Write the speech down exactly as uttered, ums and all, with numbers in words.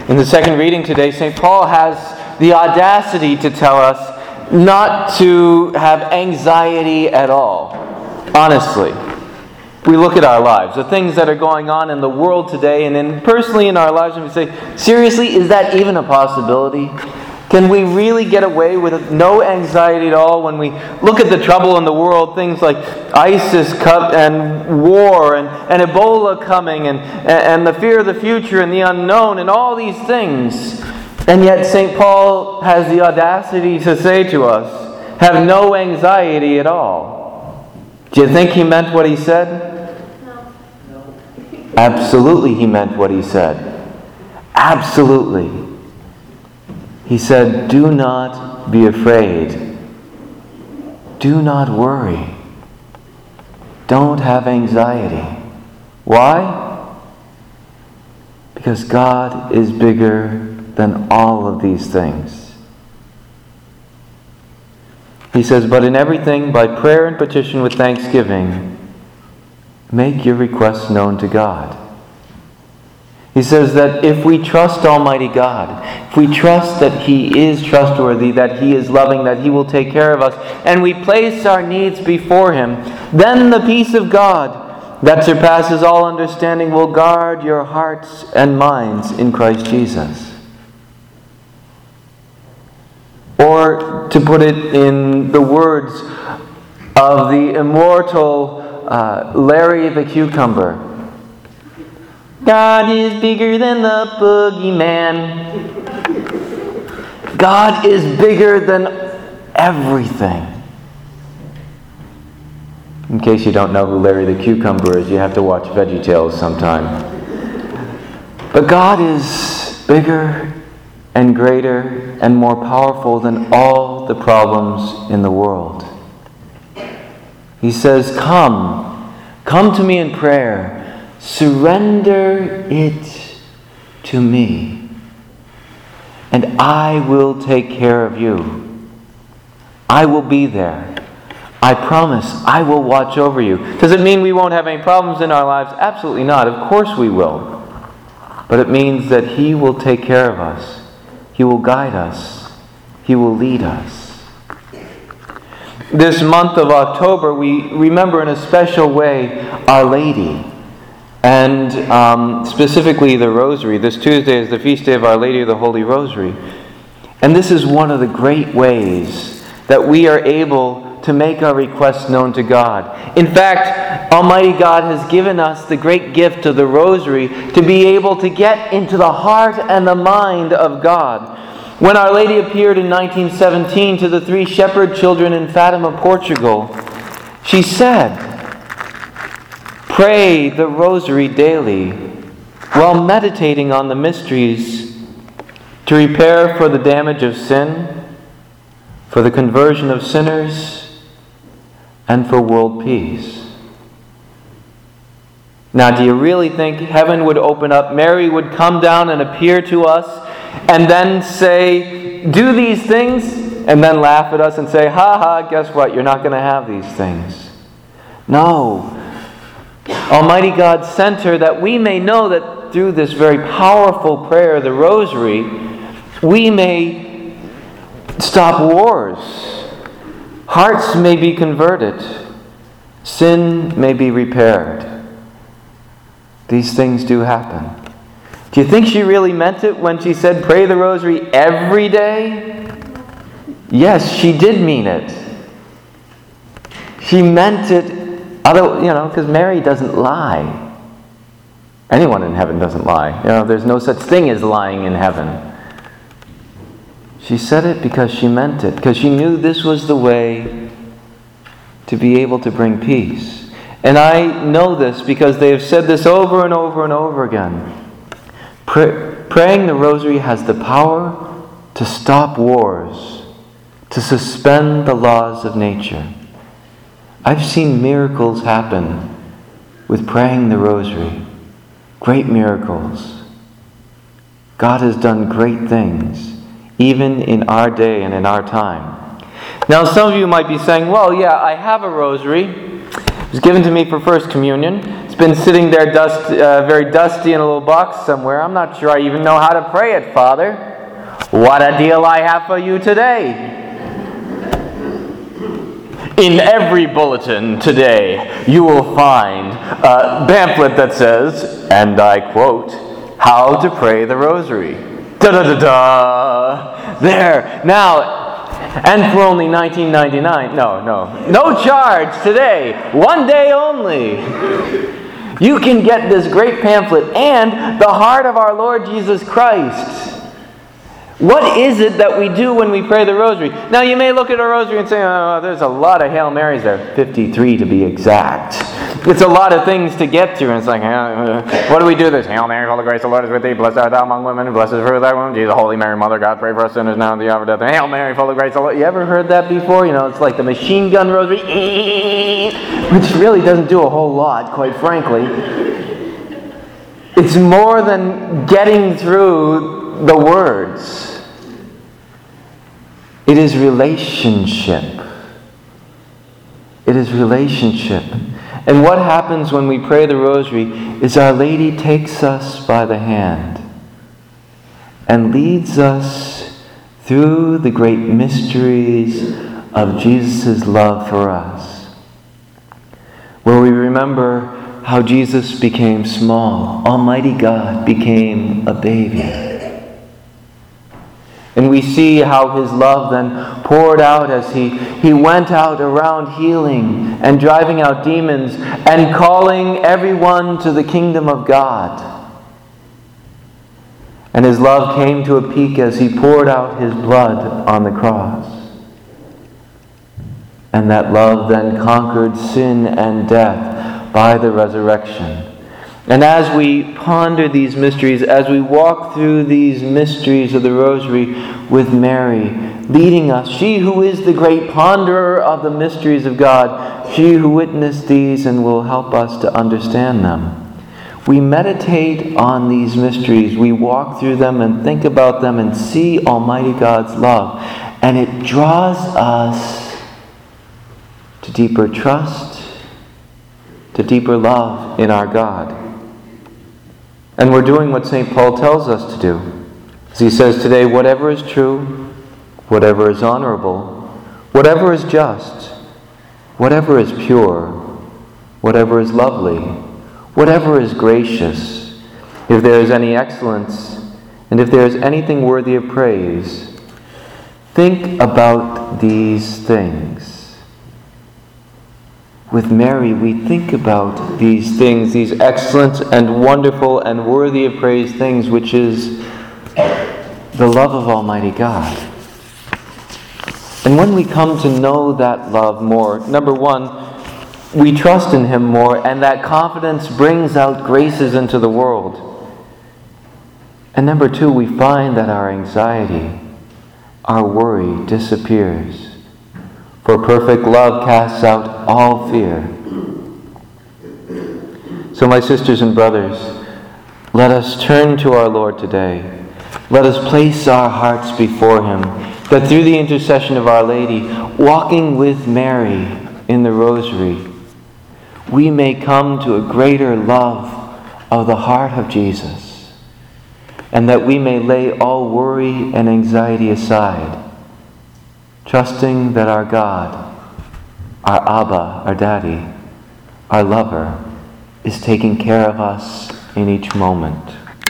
In the second reading today, Saint Paul has the audacity to tell us not to have anxiety at all. Honestly, we look at our lives, the things that are going on in the world today, and then personally in our lives, and we say, seriously, is that even a possibility? Can we really get away with no anxiety at all when we look at the trouble in the world, things like ISIS cut and war and, and Ebola coming and, and the fear of the future and the unknown and all these things. And yet Saint Paul has the audacity to say to us, have no anxiety at all. Do you think he meant what he said? No. No. Absolutely he meant what he said. Absolutely. He said, do not be afraid. Do not worry. Don't have anxiety. Why? Because God is bigger than all of these things. He says, but in everything, by prayer and petition with thanksgiving, make your requests known to God. He says that if we trust Almighty God, if we trust that He is trustworthy, that He is loving, that He will take care of us, and we place our needs before Him, then the peace of God that surpasses all understanding will guard your hearts and minds in Christ Jesus. Or, to put it in the words of the immortal uh, Larry the Cucumber, God is bigger than the boogeyman. God is bigger than everything. In case you don't know who Larry the Cucumber is, you have to watch VeggieTales sometime. But God is bigger and greater and more powerful than all the problems in the world. He says, come, come to me in prayer. Surrender it to me, and I will take care of you. I will be there. I promise I will watch over you. Does it mean we won't have any problems in our lives? Absolutely not. Of course we will. But it means that He will take care of us. He will guide us. He will lead us. This month of October, we remember in a special way Our Lady. And um, specifically the Rosary. This Tuesday is the feast day of Our Lady of the Holy Rosary. And this is one of the great ways that we are able to make our requests known to God. In fact, Almighty God has given us the great gift of the Rosary to be able to get into the heart and the mind of God. When Our Lady appeared in nineteen seventeen to the three shepherd children in Fatima, Portugal, she said, pray the Rosary daily while meditating on the mysteries to repair for the damage of sin, for the conversion of sinners, and for world peace. Now, do you really think heaven would open up, Mary would come down and appear to us, and then say, do these things, and then laugh at us and say, ha ha, guess what, you're not going to have these things. No. Almighty God sent her that we may know that through this very powerful prayer, the Rosary, we may stop wars. Hearts may be converted. Sin may be repaired. These things do happen. Do you think she really meant it when she said, pray the Rosary every day? Yes, she did mean it. She meant it. Although, you know, because Mary doesn't lie. Anyone in heaven doesn't lie. You know, there's no such thing as lying in heaven. She said it because she meant it. Because she knew this was the way to be able to bring peace. And I know this because they have said this over and over and over again. Pray, praying the Rosary has the power to stop wars, to suspend the laws of nature. I've seen miracles happen with praying the Rosary. Great miracles. God has done great things, even in our day and in our time. Now, some of you might be saying, well, yeah, I have a Rosary. It was given to me for First Communion. It's It's been sitting there dust, uh, very dusty in a little box somewhere. I'm not sure I even know how to pray it, Father. What a deal I have for you today. In every bulletin today, you will find a pamphlet that says, and I quote, "How to Pray the Rosary." Da-da-da-da! There. Now, and for only nineteen ninety-nine. No, no. No charge today. One day only. You can get this great pamphlet and the heart of our Lord Jesus Christ. What is it that we do when we pray the Rosary? Now, you may look at a Rosary and say, oh, there's a lot of Hail Marys there. fifty-three to be exact. It's a lot of things to get through. And it's like, uh, what do we do this? Hail Mary, full of grace, the Lord is with thee. Blessed art thou among women, and blessed is the fruit of thy womb. Jesus, Holy Mary, Mother of God, pray for us sinners now and at the hour of death. Hail Mary, full of grace, the Lord. You ever heard that before? You know, it's like the machine gun Rosary, which really doesn't do a whole lot, quite frankly. It's more than getting through the words. It is relationship. It is relationship. And what happens when we pray the Rosary is Our Lady takes us by the hand and leads us through the great mysteries of Jesus' love for us, where we remember how Jesus became small. Almighty God became a baby. And we see how His love then poured out as He, he went out around healing and driving out demons and calling everyone to the kingdom of God. And His love came to a peak as He poured out His blood on the cross. And that love then conquered sin and death by the resurrection. And as we ponder these mysteries, as we walk through these mysteries of the Rosary with Mary, leading us, she who is the great ponderer of the mysteries of God, she who witnessed these and will help us to understand them. We meditate on these mysteries, we walk through them and think about them and see Almighty God's love. And it draws us to deeper trust, to deeper love in our God. And we're doing what Saint Paul tells us to do. As he says today, whatever is true, whatever is honorable, whatever is just, whatever is pure, whatever is lovely, whatever is gracious, if there is any excellence, and if there is anything worthy of praise, think about these things. With Mary, we think about these things, these excellent and wonderful and worthy of praise things, which is the love of Almighty God. And when we come to know that love more, number one, we trust in Him more, and that confidence brings out graces into the world. And number two, we find that our anxiety, our worry disappears. For perfect love casts out all fear. So my sisters and brothers, let us turn to our Lord today. Let us place our hearts before Him, that through the intercession of Our Lady, walking with Mary in the Rosary, we may come to a greater love of the heart of Jesus, and that we may lay all worry and anxiety aside, trusting that our God, our Abba, our Daddy, our lover, is taking care of us in each moment.